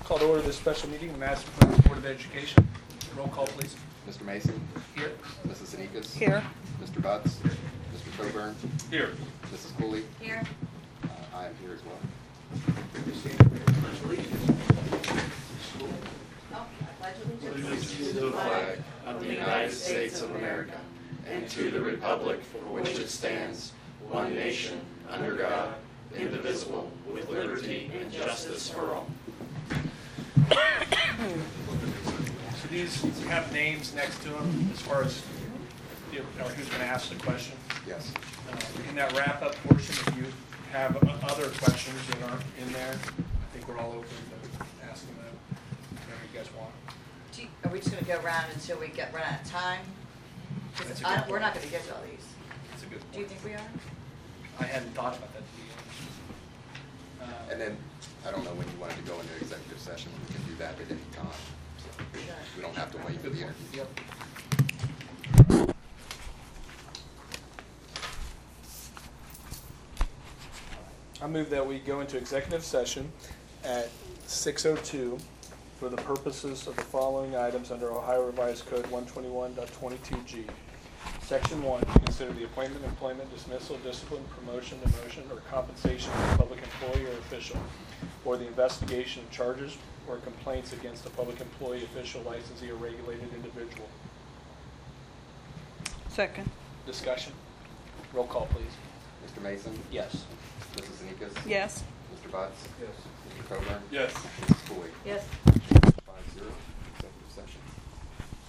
Call to order this special meeting of Madison Plains Board of Education. Roll call, please. Mr. Mason. Here. Mrs. Sanikas. Here. Mr. Butts. Mr. Coburn. Here. Mrs. Cooley. Here. I am here as well. Allegiance to the flag of the United States of America and to the republic for which it stands, one nation, under God, indivisible, with liberty and justice for all. So these have names next to them as far as who's going to ask the question. Yes. In that wrap-up portion, if you have other questions that aren't in there, I think we're all open to asking them, whatever you guys want. Are we just going to go around until we run out of time? That's a Because good we're not point. going to get to all these. That's a good point. Do you think we are? I hadn't thought about that, to be honest. And then, I don't know when you wanted to go into executive session. We can do that at any time. So we don't have to wait for the interview. Yep. I move that we go into executive session at 6:02 for the purposes of the following items under Ohio Revised Code 121.22G. Section 1, to consider the appointment, employment, dismissal, discipline, promotion, demotion, or compensation of a public employee or official, or the investigation of charges or complaints against a public employee, official, licensee, or regulated individual. Second. Discussion. Roll call, please. Mr. Mason. Yes. Mrs. Sanikas. Yes. Mr. Butts. Yes. Mr. Coburn. Yes. Mrs. Cooley. Yes. 5-0, executive session.